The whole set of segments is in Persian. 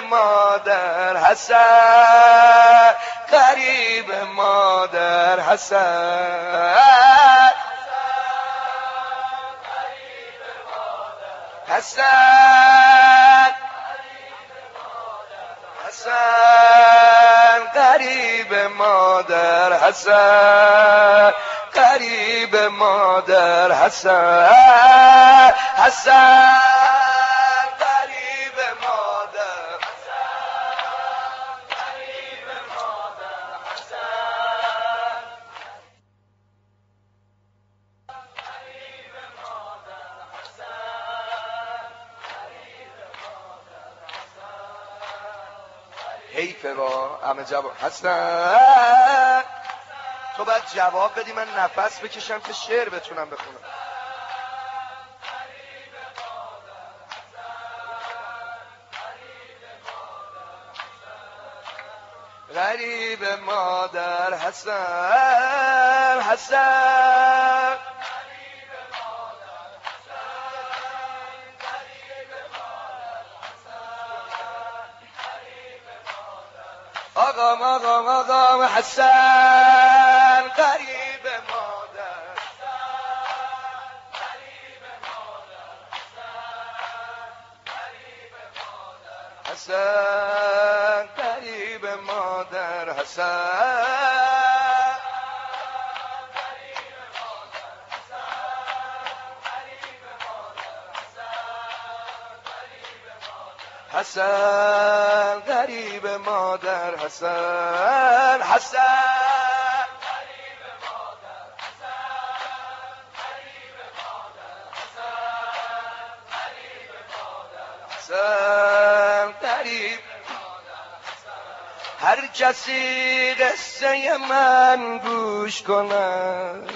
مادر حسن، غریب مادر حسن، حسن، حسن، غریب مادر حسن، غریب مادر حسن، حسن، غریب مادر، غریب مادر حسن، غریب مادر حسن، حیفه با همه جواب حسن. تو باید جواب بدی من نفس بکشم که شعر بتونم بخونم. غریب مادر حسن، حسن، آقام آقام آقام حسن، غریب مادر، حسن، غریب مادر حسن، حسن، غریب مادر حسن، حسن، غریب مادر حسن، غریب. هر کسی قصه من گوش کند،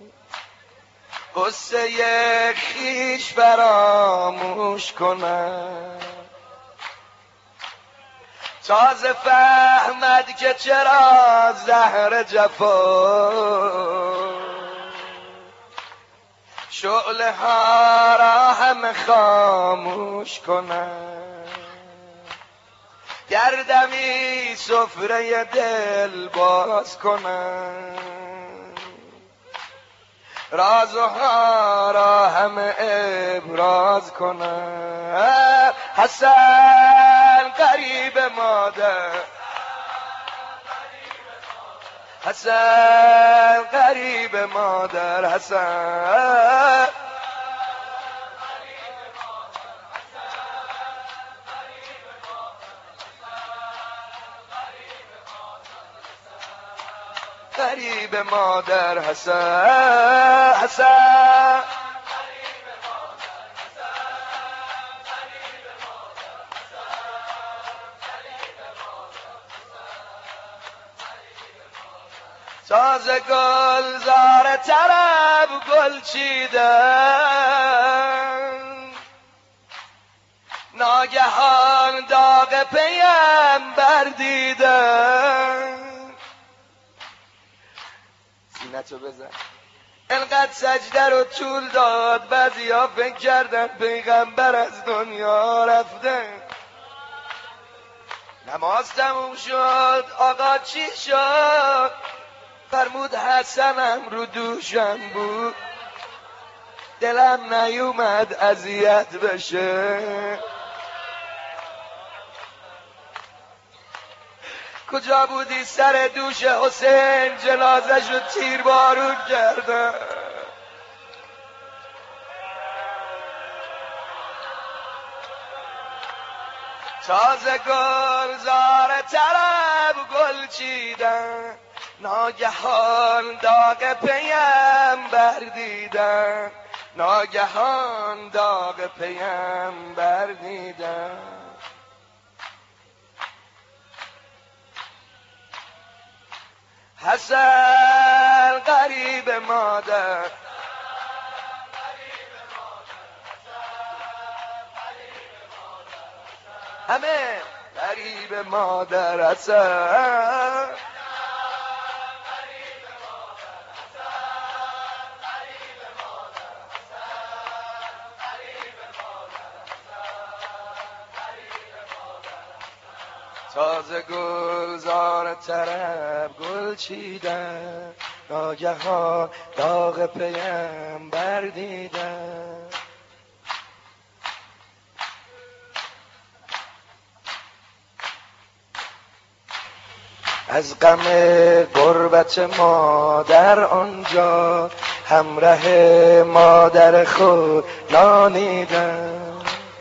قصه خویش فراموش کند، تازه فهمد که چرا زهر جفا شعله ها را هم خاموش کنند. گردمی سفره دل باز کنند، رازها را هم ابراز کنند. حسن، غریب مادر، حسن، غریب مادر حسن، غریب مادر حسن، حسن، تازه گلزار طرب گل چیدن، ناگهان داغ پیمبر دیدن. سینتو بزن. انقدر سجده رو طول داد بعضیا فکر کردن پیغمبر از دنیا رفته. نماز تموم شد، آقا چی شد؟ فرمود حسنم رو دوشم بود، دلم نیومد اذیت بشه. کجا بودی سر دوش حسین؟ جنازش رو تیر بارون کردن. تازه گلزار طرب گل چیدن، ناگهان داغ پیمبر دیدن، ناگهان داغ پیمبر دیدن. حسن، غریب مادر، همه غریب مادر حسن، تازه گلزار طرب گل چیدن، ناگهان داغ پیمبر دیدن. از غم غربت مادر آنجا همراه مادر خود نانیدم.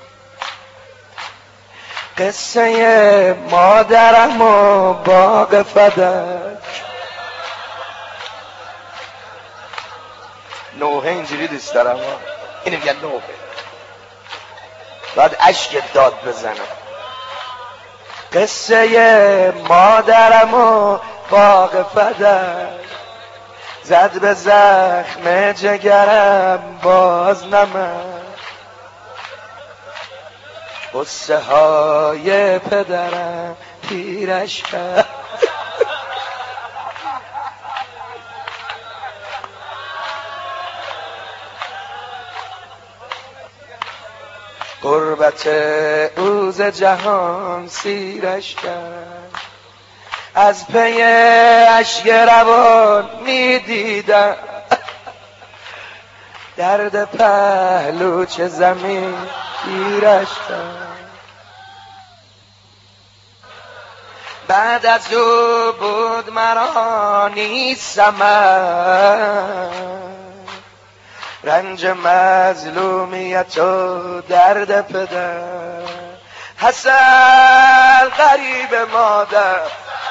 قصه مادرم و باغ فدک نوحه اینجوری دوست دارم، اینو میگن نوحه، باید اشک داد بزنم. قصه مادرم و باغ فدک زد به زخم جگرم باز نمد. قصه های پدرم پیرش کرد. غربت اوز جهان سیرش کرد. از پی اشک روان میدیدم درد پهلو چه زمین گیرش کرد. بعد از او بود مرا نیستم رنج مظلومیت و درد پدر. حسن غریب مادر،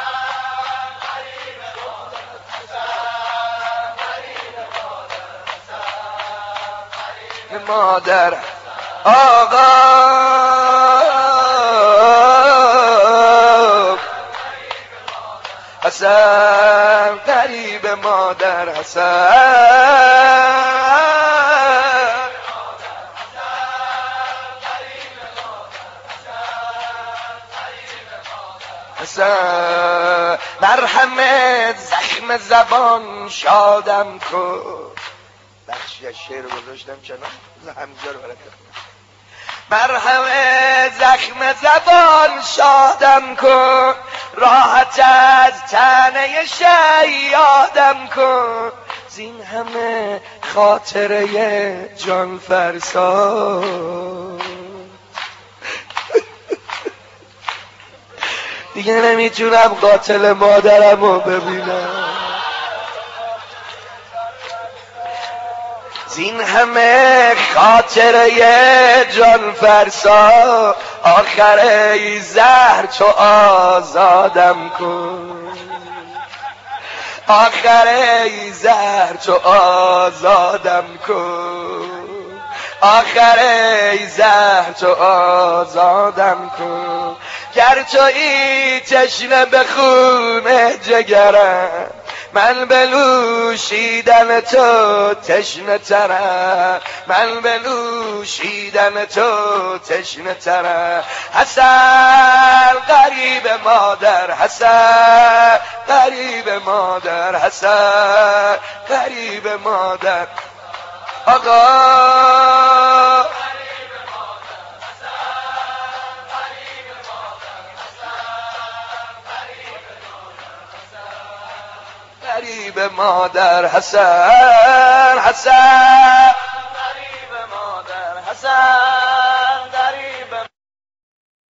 مادر آقا حسن غریب مادر، حسن مرهم زخم زبان شادم کن. بخشی از شعر گذاشتم کنار، همینجا رو برات مرهم زخم زبان شادم کن، راحت از تنه شیادم کن. زین همه خاطره جان فرسا دیگه نمیتونم قاتل مادرم رو ببینم. زین همه خاطره جان فرسا آخره زهر تو آزادم کن. آخره زهر تو آزادم کن. آخره زهر تو آزادم کن. گر تویی تشنه به خون جگرم، من به نوشیدن تو تشنه ترم. من به نوشیدن تو تشنه ترم. حسن غریب مادر، حسن غریب مادر، حسن غریب مادر آقا غریب مادر، حسن حسن